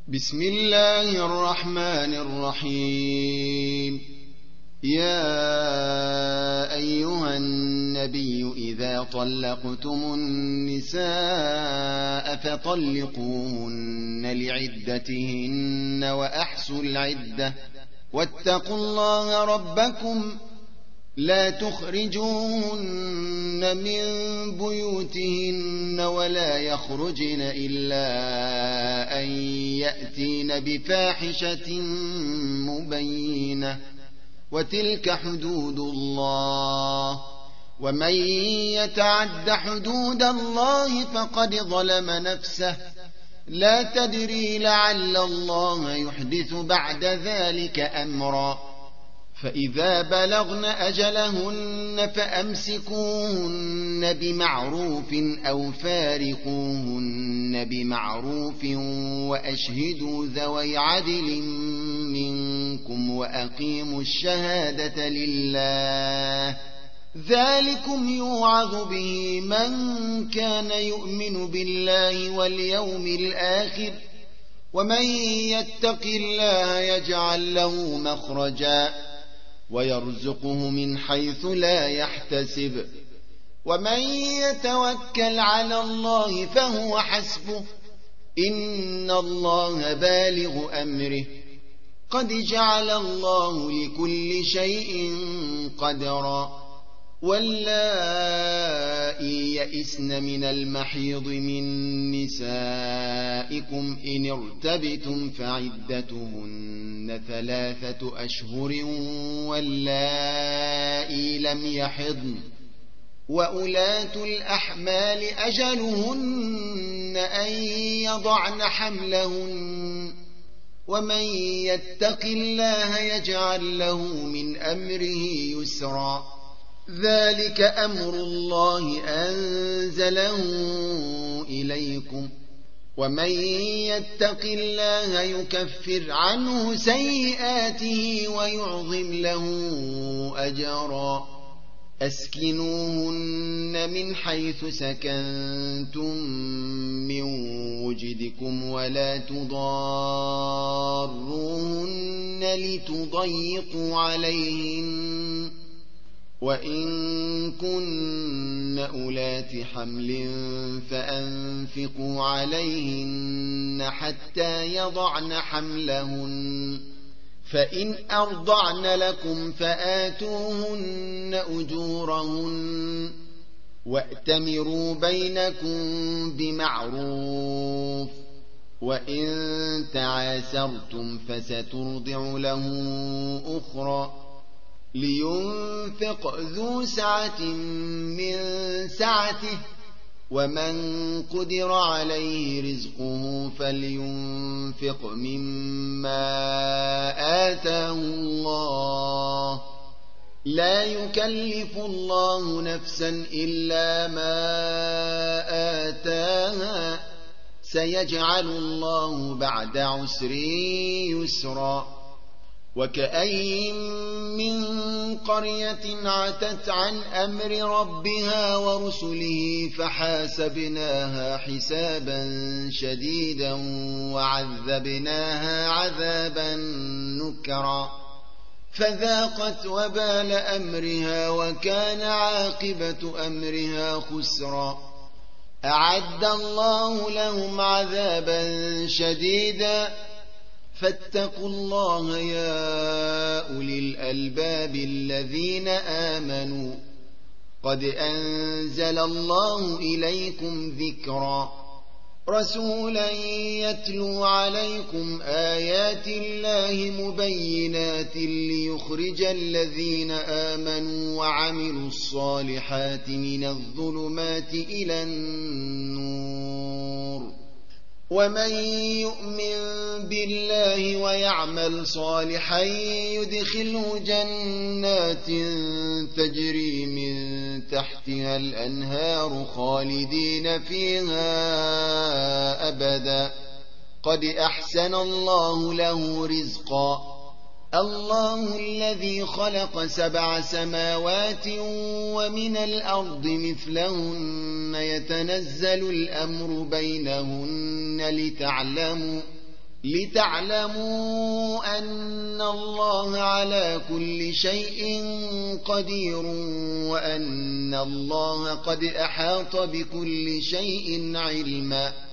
بسم الله الرحمن الرحيم. يا أيها النبي إذا طلقتم النساء فطلقوهن لعدتهن وأحصوا العدة واتقوا الله ربكم لا تخرجوهن من بيوتهن ولا يخرجن إلا أن يأتين بفاحشة مبينة وتلك حدود الله ومن يتعد حدود الله فقد ظلم نفسه لا تدري لعل الله يحدث بعد ذلك أمرا. فإذا بلغن أجلهن فأمسكوهن بمعروف أو فارقوهن بمعروف وأشهدوا ذوي عدل منكم وأقيموا الشهادة لله ذلكم يوعظ به من كان يؤمن بالله واليوم الآخر ومن يتق الله يجعل له مخرجا ويرزقه من حيث لا يحتسب ومن يتوكل على الله فهو حسبه إن الله بالغ أمره قد جعل الله لكل شيء قدرا. واللائي يئسن من المحيض من نسائكم إن ارتبتم فعدتهن 3 أشهر واللائي لم يحضن وأولاة الأحمال أجلهن أن يضعن حملهن ومن يتق الله يجعل له من أمره يسرا. ذلك أمر الله أنزله إليكم ومن يتق الله يكفر عنه سيئاته ويعظم له أجرا. أسكنوهن من حيث سكنتم من وجدكم ولا تضاروهن لتضيقوا عليهن وإن كن أولات حمل فأنفقوا عليهن حتى يضعن حملهن فإن أرضعن لكم فآتوهن أجورهن وأتمروا بينكم بمعروف وإن تعاسرتم فسترضع له أخرى لينفق ذو سعة من سعته ومن قدر عليه رزقه فلينفق مما آتاه الله لا يكلف الله نفسا إلا ما آتاها سيجعل الله بعد عسر يسرا. وكأين من قرية عتت عن أمر ربها ورسله فحاسبناها حسابا شديدا وعذبناها عذابا نكرا فذاقت وبال أمرها وكان عاقبة أمرها خسرا. أعد الله لهم عذابا شديدا فاتقوا الله يا أولي الألباب الذين آمنوا قد أنزل الله إليكم ذكرا رسولا يتلو عليكم آيات الله مبينات ليخرج الذين آمنوا وعملوا الصالحات من الظلمات إلى النور ومن يؤمن بالله ويعمل صالحا يدخله جنات تجري من تحتها الأنهار خالدين فيها أبدا قد أحسن الله له رزقا. الله الذي خلق 7 سماوات ومن الأرض مثلهن يتنزل الأمر بينهن لتعلموا أن الله على كل شيء قدير وأن الله قد أحاط بكل شيء علما